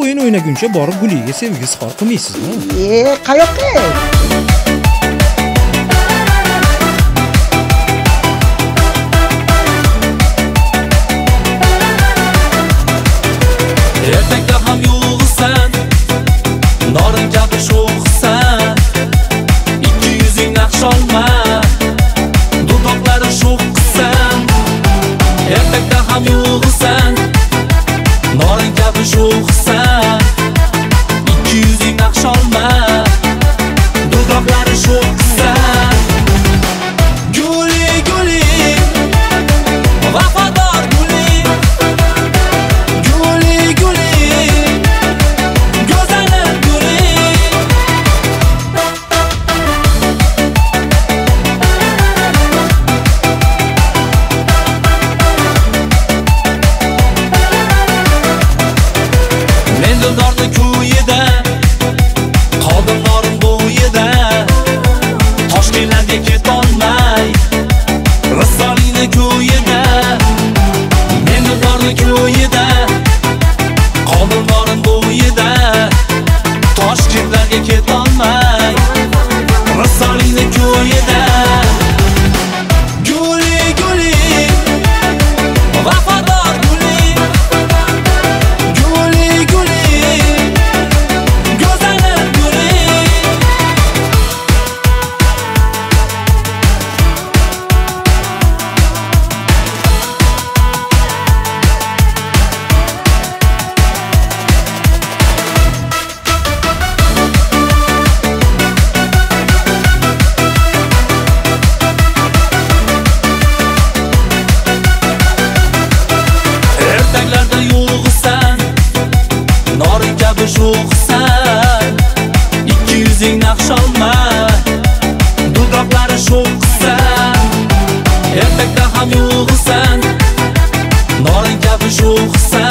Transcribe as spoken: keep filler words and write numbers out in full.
o'yin o'ynaguncha borib Guliga sevgi izhor qilmaysizmi? E, qayoqqa? Ertakda ham yo'g'san, norin kabi sho'xsan, ikki yuzing naqsh olma, dudoqlari sho'xsan. Ertakda ham yo'g'san, norin kabi sho'xsan, ikki yuzing naqsh olma, dudoqlari sho'xsan. Guli guli, vafodor guli. Dildorni ko'yida, qoldim norim bo'yida, Toshkentlarga ketolmay, Risolingni ko'yida. Men dildorni ko'yida, qoldim norim bo'yida, Toshkentlarga ketolmay, Risolingni ko'yida. Guli guli, vafodor guli. Ertaklarda yo'g'san, norin kabi sho'xsan, ikki yuzing naqsh olma, dudoqlari sho'xsan. Ertakda ham yo'g'san, norin kabi sho'xsan,